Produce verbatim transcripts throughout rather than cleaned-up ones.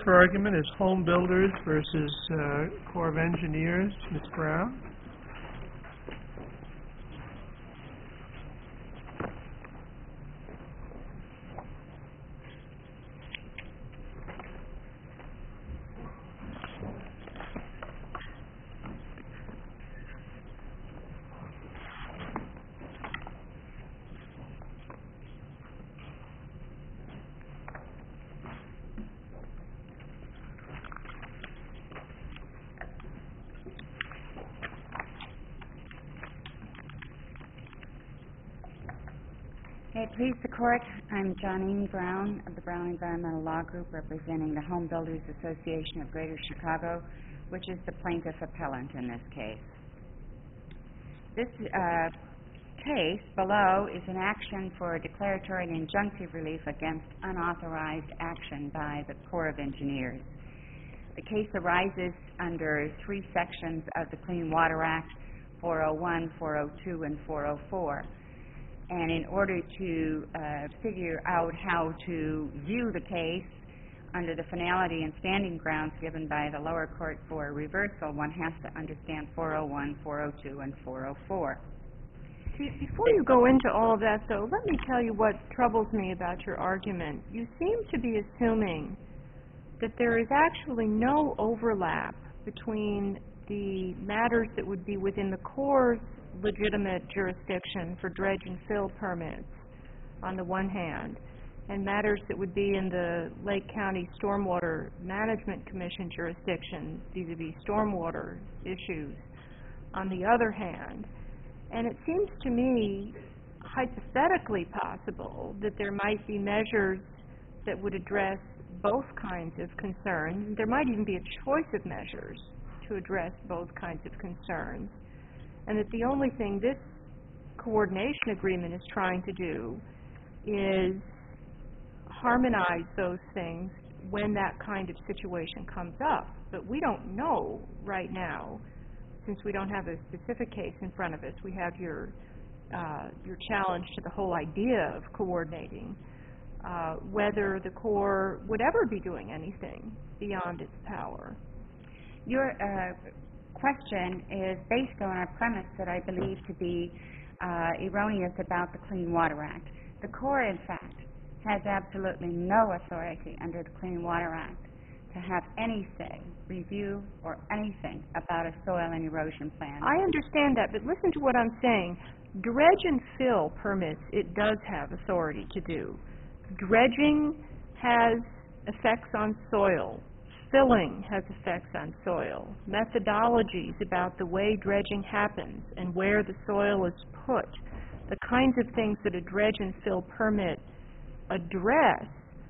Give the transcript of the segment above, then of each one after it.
for argument is Home Builders versus uh, Corps of Engineers. Miz Brown. May it please the Court, I'm Johnine Brown of the Brown Environmental Law Group, representing the Home Builders Association of Greater Chicago, which is the plaintiff appellant in this case. This uh, case below is an action for declaratory and injunctive relief against unauthorized action by the Corps of Engineers. The case arises under three sections of the Clean Water Act, four oh one, four oh two, and four oh four. And in order to uh, figure out how to view the case under the finality and standing grounds given by the lower court for reversal, one has to understand four oh one, four oh two, and four oh four. Before you go into all of that, though, let me tell you what troubles me about your argument. You seem to be assuming that there is actually no overlap between the matters that would be within the Corps' legitimate jurisdiction for dredge and fill permits on the one hand, and matters that would be in the Lake County Stormwater Management Commission jurisdiction vis-a-vis stormwater issues on the other hand. And it seems to me hypothetically possible that there might be measures that would address both kinds of concerns. There might even be a choice of measures to address both kinds of concerns, and that the only thing this coordination agreement is trying to do is harmonize those things when that kind of situation comes up. But we don't know right now, since we don't have a specific case in front of us. We have your uh, your challenge to the whole idea of coordinating, uh, whether the Corps would ever be doing anything beyond its power. Your uh, question is based on a premise that I believe to be uh, erroneous about the Clean Water Act. The Corps, in fact, has absolutely no authority under the Clean Water Act to have any say, review, or anything about a soil and erosion plan. I understand that, but listen to what I'm saying. Dredge and fill permits it does have authority to do. Dredging has effects on soil. Filling has effects on soil. Methodologies about the way dredging happens and where the soil is put, the kinds of things that a dredge and fill permit address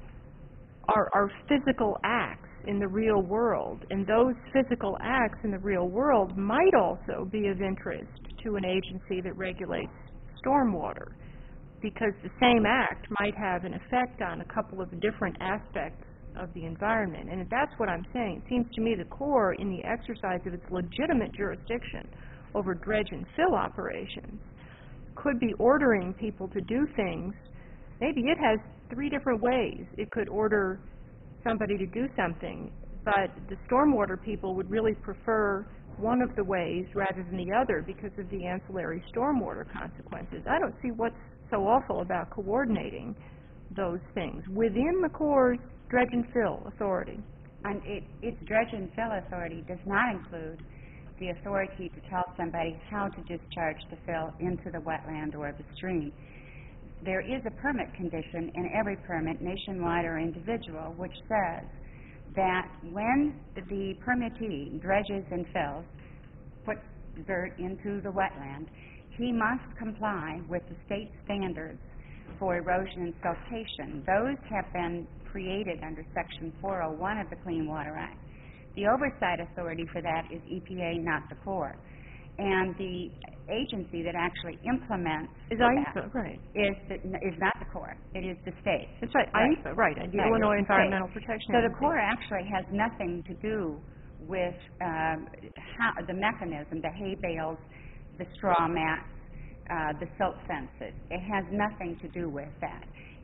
are, are physical acts in the real world, and those physical acts in the real world might also be of interest to an agency that regulates stormwater, because the same act might have an effect on a couple of different aspects of the environment. And that's what I'm saying. It seems to me the Corps, in the exercise of its legitimate jurisdiction over dredge and fill operations, could be ordering people to do things. Maybe it has three different ways it could order somebody to do something, but the stormwater people would really prefer one of the ways rather than the other because of the ancillary stormwater consequences. I don't see what's so awful about coordinating those things within the Corps' dredge and fill authority. And it, its dredge and fill authority does not include the authority to tell somebody how to discharge the fill into the wetland or the stream. There is a permit condition in every permit, nationwide or individual, which says that when the permittee dredges and fills, puts dirt into the wetland, he must comply with the state standards for erosion and siltation. Those have been created under Section four oh one of the Clean Water Act. The oversight authority for that is E P A, not the Corps. And the agency that actually implements is that IEPA, right. is, the, is not the Corps. It is the state. That's right, right. IEPA, right, and the right. Illinois It's Environmental state. Protection So Agency. the Corps actually has nothing to do with um, how, the mechanism, the hay bales, the straw mats, uh, the silt fences. It has nothing to do with that.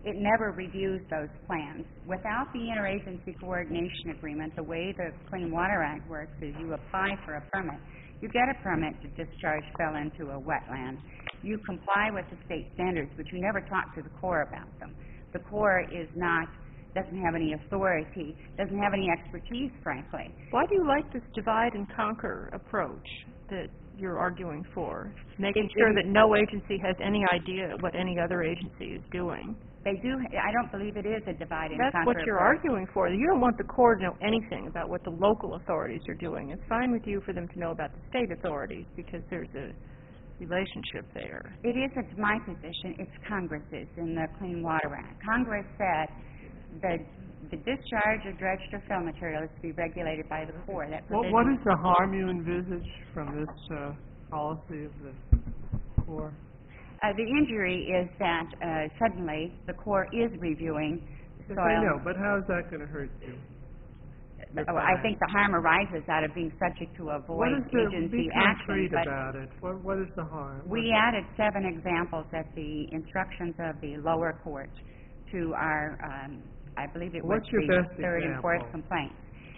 It never reviews those plans. Without the interagency coordination agreement, the way the Clean Water Act works is you apply for a permit. You get a permit to discharge fill into a wetland. You comply with the state standards, but you never talk to the Corps about them. The Corps is not, doesn't have any authority, doesn't have any expertise, frankly. Why do you like this divide and conquer approach that you're arguing for, making It- sure it- that no agency has any idea what any other agency is doing? They do, I don't believe it is a divide and That's conquer what you're approach. arguing for. You don't want the Corps to know anything about what the local authorities are doing. It's fine with you for them to know about the state authorities because there's a relationship there. It isn't my position, it's Congress's in the Clean Water Act. Congress said that the discharge of dredged or fill material is to be regulated by the Corps. That What, provision- what is the harm you envisage from this uh, policy of the Corps? Uh, the injury is that uh, suddenly the Corps is reviewing Yes, soil. I know, but how is that going to hurt you? Oh, I think the harm arises out of being subject to a What void is the, agency be action. concrete But about it. What, what is the harm? we added seven examples at the instructions of the lower court to our, um, I believe it was What's your the best third and fourth example? complaints.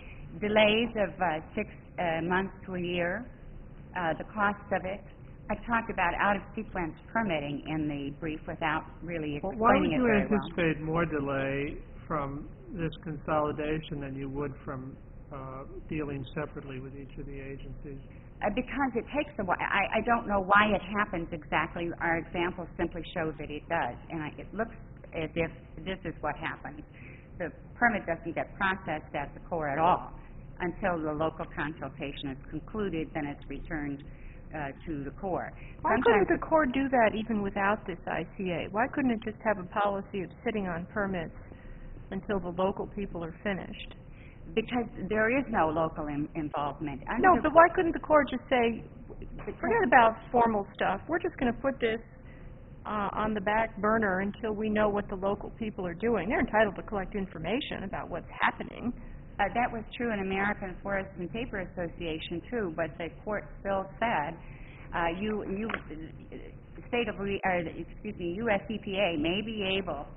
Delays of uh, six uh, months to a year, uh, the cost of it. I talked about out-of-sequence permitting in the brief without really Well, why would explaining it you very well. anticipate more delay from this consolidation than you would from uh, dealing separately with each of the agencies? Uh, because it takes a while. I, I don't know why it happens exactly. Our examples simply show that it does, and I, it looks as if this is what happens. The permit doesn't get processed at the Corps at all until the local consultation is concluded, then it's returned uh, to the Corps. Why Sometimes couldn't the Corps do that even without this I C A? Why couldn't it just have a policy of sitting on permits until the local people are finished? because there is no local in, involvement. Under No, the- but why couldn't the Corps just say, forget about formal stuff, we're just going to put this uh, on the back burner until we know what the local people are doing? They're entitled to collect information about what's happening. Uh, that was true in American Forest and Paper Association too, but the court still said, uh, you, you, state of, Lou- uh, excuse me, U S E P A may be able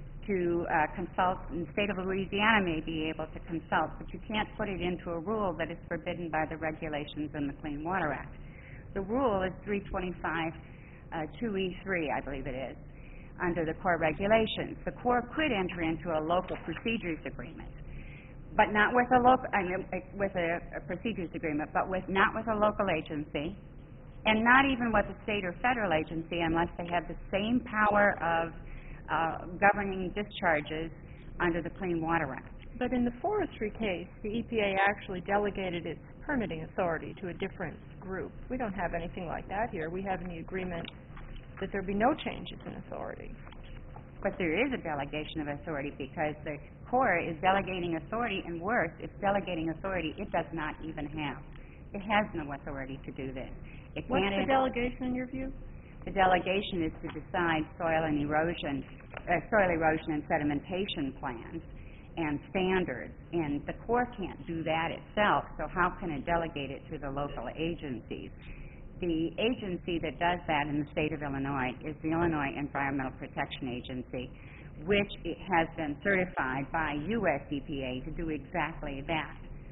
to uh, consult, and the state of Louisiana may be able to consult, but you can't put it into a rule that is forbidden by the regulations in the Clean Water Act. The rule is three twenty-five, uh, two E three, I believe it is, under the Corps regulations. The Corps could enter into a local procedures agreement, but not with a local, I mean, uh, with a, a procedures agreement, but with, not with a local agency, and not even with a state or federal agency unless they have the same power of uh, governing discharges under the Clean Water Act. But in the forestry case, the E P A actually delegated its permitting authority to a different group. We don't have anything like that here. We have in the agreement that there be no changes in authority. But there is a delegation of authority because the Corps is delegating authority, and worse, it's delegating authority it does not even have. It has no authority to do this. It What's can't the en- delegation in your view? The delegation is to decide soil and erosion, uh, soil erosion and sedimentation plans and standards, and the Corps can't do that itself, so how can it delegate it to the local agencies? The agency that does that in the state of Illinois is the Illinois Environmental Protection Agency, which it has been certified by U S E P A to do exactly that.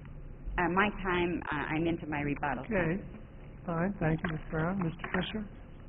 Uh, my time, uh, I'm into my rebuttal. Okay, fine, thank you, Miz Brown. Mister Fisher?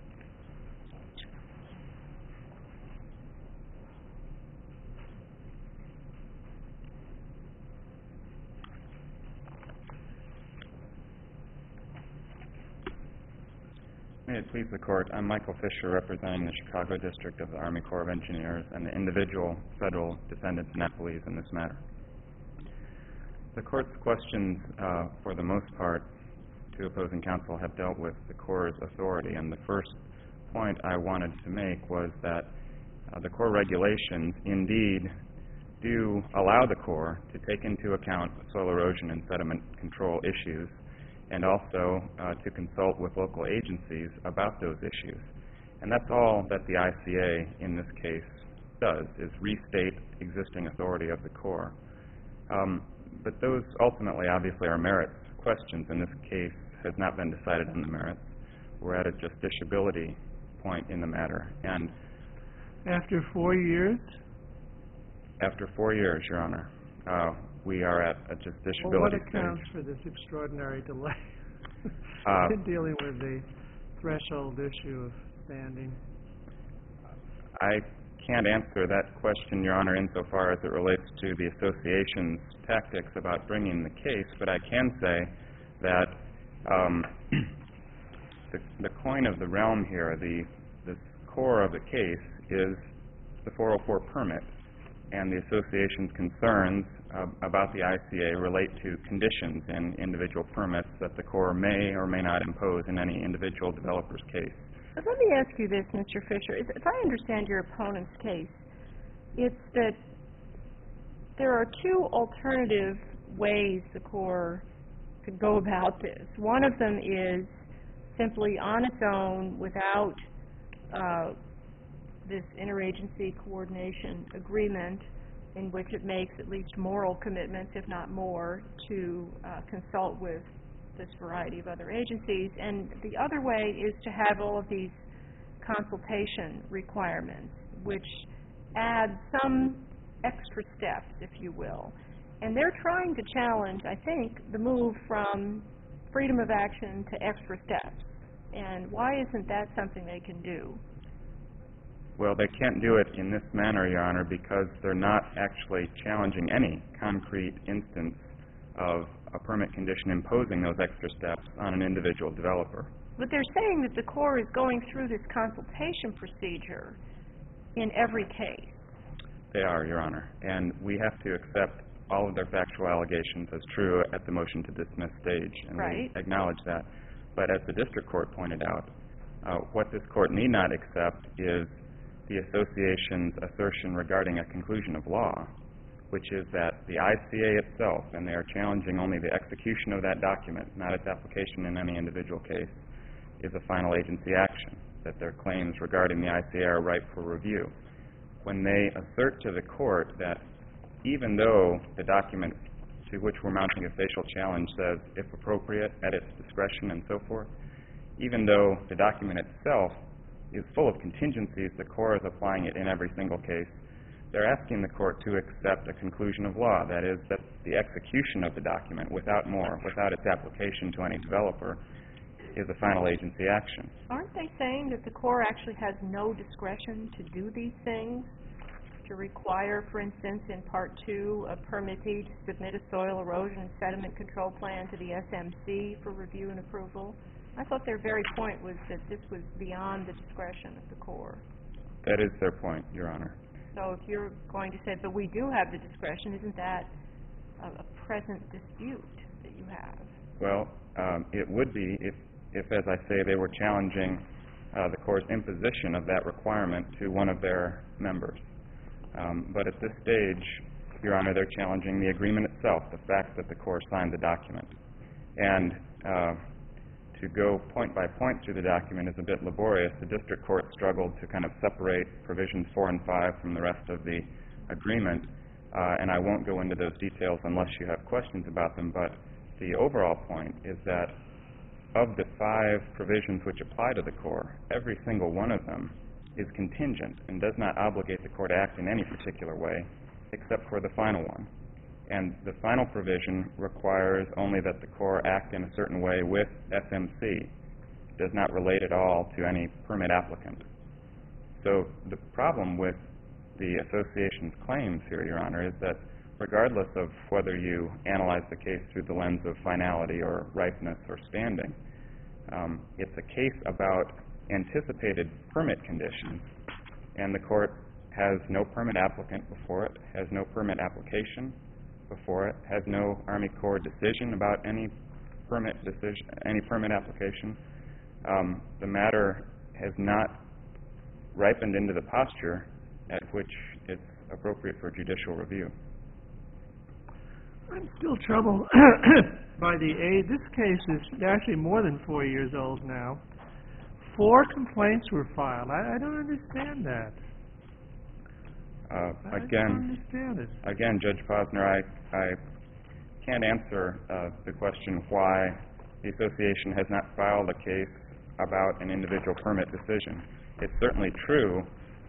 May it please the Court, I'm Michael Fisher, representing the Chicago District of the Army Corps of Engineers and the individual federal defendants and appellees in this matter. The Court's questions, uh, for the most part, to opposing counsel have dealt with the Corps' authority, and the first point I wanted to make was that uh, the Corps regulations indeed do allow the Corps to take into account soil erosion and sediment control issues, and also uh, to consult with local agencies about those issues. And that's all that the I C A in this case does, is restate existing authority of the Corps. Um, but those ultimately obviously are merits questions, and this case has not been decided on the merits. We're at a justiciability point in the matter. And After four years, After four years, Your Honor, uh, we are at a justiciability Well, what stage. accounts for this extraordinary delay Uh, in dealing with the threshold issue of standing? I can't answer that question, Your Honor, insofar as it relates to the association's tactics about bringing the case, but I can say that um, the, the coin of the realm here, the, the core of the case, is the four oh four permit, and the association's concerns uh, about the I C A relate to conditions in individual permits that the Corps may or may not impose in any individual developer's case. But let me ask you this, Mister Fisher. If, if I understand your opponent's case, it's that there are two alternative ways the Corps could go about this. One of them is simply on its own, without uh, this interagency coordination agreement, in which it makes at least moral commitments, if not more, to uh, consult with this variety of other agencies. And the other way is to have all of these consultation requirements, which add some extra steps, if you will. And they're trying to challenge, I think, the move from freedom of action to extra steps. And why isn't that something they can do? Well, they can't do it in this manner, Your Honor, because they're not actually challenging any concrete instance of a permit condition imposing those extra steps on an individual developer. But they're saying that the Corps is going through this consultation procedure in every case. They are, Your Honor, and we have to accept all of their factual allegations as true at the motion to dismiss stage, and Right. we acknowledge that. But as the district court pointed out, uh, what this court need not accept is the association's assertion regarding a conclusion of law, which is that the I C A itself, and they are challenging only the execution of that document, not its application in any individual case, is a final agency action, that their claims regarding the I C A are ripe for review. When they assert to the court that even though the document to which we're mounting a facial challenge says, if appropriate, at its discretion and so forth, even though the document itself is full of contingencies, the Corps is applying it in every single case, they're asking the court to accept a conclusion of law, that is, that the execution of the document, without more, without its application to any developer, is a final agency action. Aren't they saying that the Corps actually has no discretion to do these things? To require, for instance, in Part two, a permittee to submit a soil erosion and sediment control plan to the S M C for review and approval? I thought their very point was that this was beyond the discretion of the Corps. That is their point, Your Honor. So if you're going to say, but we do have the discretion, isn't that a, a present dispute that you have? Well, um, it would be if, if, as I say, they were challenging uh, the Corps' imposition of that requirement to one of their members. Um, but at this stage, Your Honor, they're challenging the agreement itself, the fact that the Corps signed the document. And uh, to go point by point through the document is a bit laborious. The district court struggled to kind of separate provisions four and five from the rest of the agreement, uh, and I won't go into those details unless you have questions about them, but the overall point is that of the five provisions which apply to the Corps, every single one of them is contingent and does not obligate the Corps to act in any particular way except for the final one. And the final provision requires only that the Corps act in a certain way with S M C. It does not relate at all to any permit applicant. So the problem with the association's claims here, Your Honor, is that regardless of whether you analyze the case through the lens of finality or ripeness or standing, um, it's a case about anticipated permit conditions, and the court has no permit applicant before it, has no permit application before it, has no Army Corps decision about any permit decision, any permit application. Um, the matter has not ripened into the posture at which it's appropriate for judicial review. I'm still troubled by the age. This case is actually more than four years old now. Four complaints were filed. I, I don't understand that. Uh, I again, don't understand it. Again, Judge Posner, I, I can't answer uh, the question why the association has not filed a case about an individual permit decision. It's certainly true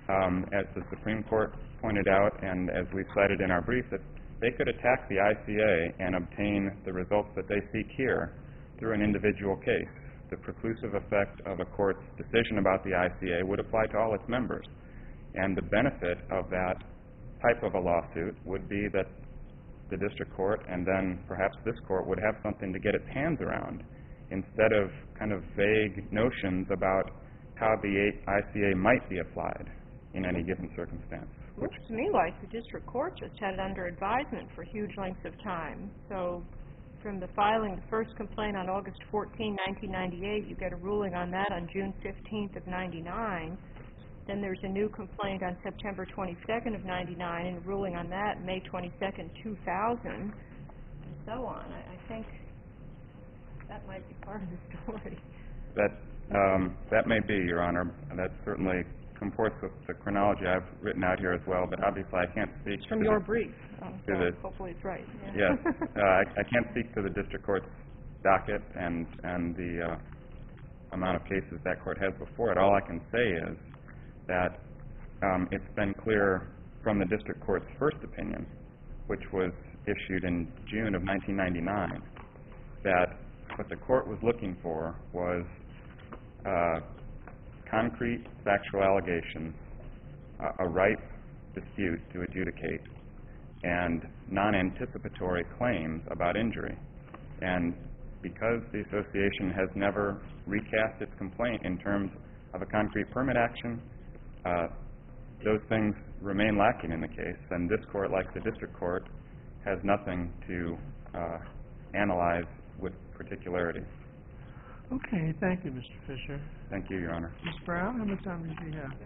um, as the Supreme Court pointed out, and as we cited in our brief, that they could attack the I C A and obtain the results that they seek here through an individual case. The preclusive effect of a court's decision about the I C A would apply to all its members. And the benefit of that type of a lawsuit would be that the district court and then perhaps this court would have something to get its hands around instead of kind of vague notions about how the I C A might be applied in any given circumstance. Looks to me like the district court just had it under advisement for huge lengths of time. So from the filing the first complaint on August fourteenth, nineteen ninety-eight, you get a ruling on that on June fifteenth of ninety-nine. Then there's a new complaint on September twenty-second of ninety-nine and a ruling on that May twenty-second, two thousand, and so on. I, I think that might be part of the story. That, um, that may be, Your Honor. That certainly comports with the chronology I've written out here as well, but obviously I can't speak It's from to your the, brief. Oh, to so the, hopefully it's right. Yeah. yes. uh, I, I can't speak to the district court's docket and, and the uh, amount of cases that court has before it. All I can say is that um, it's been clear from the district court's first opinion, which was issued in June of nineteen ninety-nine, that what the court was looking for was uh, concrete factual allegations, uh, a ripe dispute to adjudicate, and non-anticipatory claims about injury. And because the association has never recast its complaint in terms of a concrete permit action, uh, those things remain lacking in the case, and this court, like the district court, has nothing to uh, analyze with particularity. Okay, thank you, Mister Fisher. Thank you, Your Honor. Miz Brown, how much time does she have?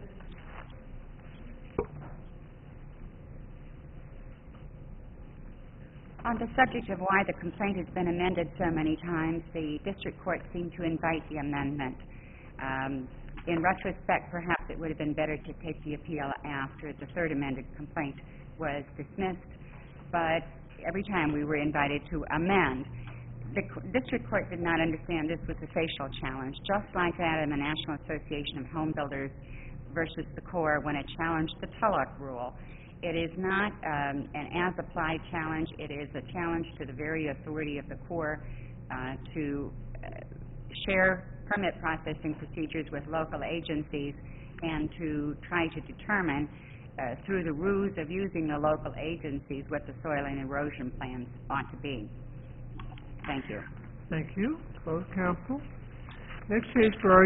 On the subject of why the complaint has been amended so many times, the district court seemed to invite the amendment. Um, in retrospect, perhaps it would have been better to take the appeal after the third amended complaint was dismissed, but every time we were invited to amend, the district court did not understand this was a facial challenge, just like that in the National Association of Home Builders versus the Corps when it challenged the Tulloch rule. It is not um, an as-applied challenge. It is a challenge to the very authority of the Corps uh, to uh, share permit processing procedures with local agencies and to try to determine uh, through the ruse of using the local agencies what the soil and erosion plans ought to be. Thank you. Thank you. Closed counsel. Next case for